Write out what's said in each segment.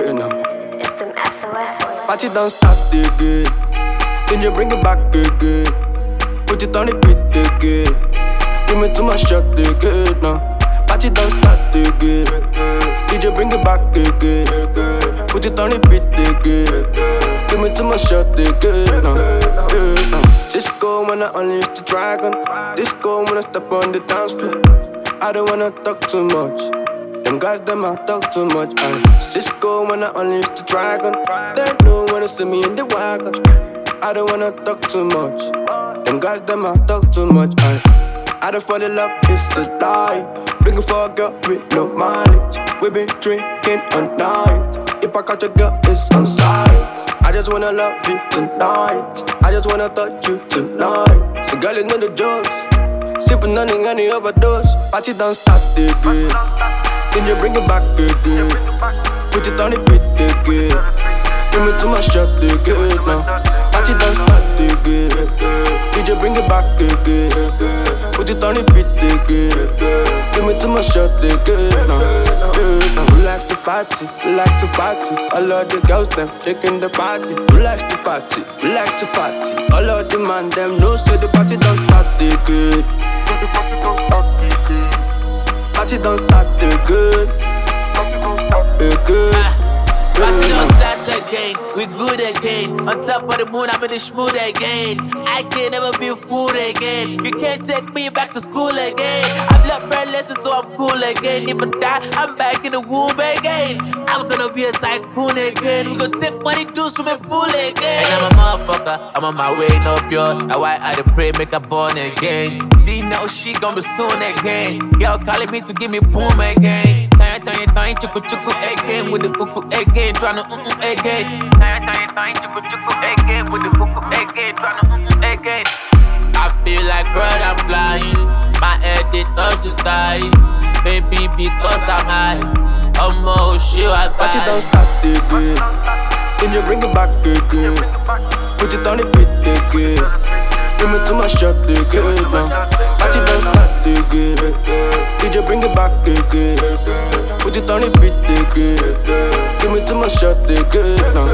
You know. It's them SOS boys. Party don't start again. Then you bring it back again. Put it on the beat again. Give me too much shot again. No. Party don't start again. DJ bring it back again. Put it on the beat again. Give me too much shot again. No. Cisco when I unleash the dragon. Disco when I step on the dance floor. I don't wanna talk too much. Them guys, them I talk too much. Cisco when I unleash the dragon. They know when they see me in the wagon. I don't wanna talk too much. Them guys, them I talk too much. I don't fall in love, it's a lie. Looking for a girl with no mileage. We been drinking all night. If I catch a girl, it's on sight. I just wanna love you tonight. I just wanna touch you tonight. So girl, you know the jokes. Sipping on any overdose. Party don't start again. Then you bring it back again. Put it on the beat again. Give me too much shot again now. Party don't start again. DJ bring it back again. Put it on the beat again. Give me too much shot again now. Who likes to party? Who like to party? All of the girls them shaking the body. Who likes to party? Who like to party? All of the man them know so the party don't start again. The party don't start again. Party don't start again. Party don't start again. Party don't start again, we good again. On top of the moon, I'm in the schmood again. I can never be fooled again. You can't take me back to school again. I've learned bird lessons, so I'm cool again. If I die, I'm back in the womb again. I'm gonna be a tycoon again. We gonna take money to swimming pool again. And I'm a motherfucker, I'm on my way, no pure. Now why I dey pray, make her born again. Didn't know she gon' be soon again. Girl calling me to give me boom again. Time, chuku chuku again with the cuckoo again, tryna again. Time, chuku chuku again with the cuckoo again, tryna again. I feel like bird, I'm flying. My head it touch the sky. Maybe because I'm high. Oh shit, I Party don't start again. Then you bring it back again. Put it on the beat again. Give me too much shot again now. Party don't start again. DJ bring it back again. Put it on the beat again. Give me too much shot again now.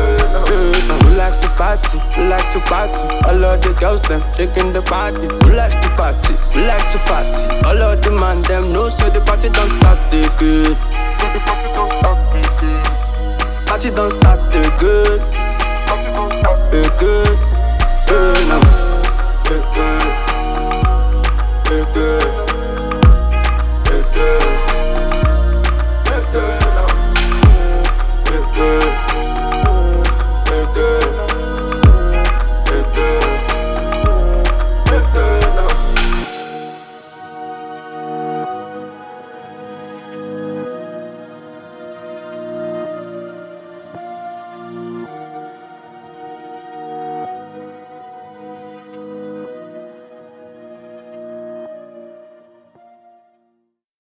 Who likes to party? Who like to party? All of the girls them shaking the body. Who likes to party? Who like to party? All of the man them know so the party don't start again. The party don't start again. Party don't start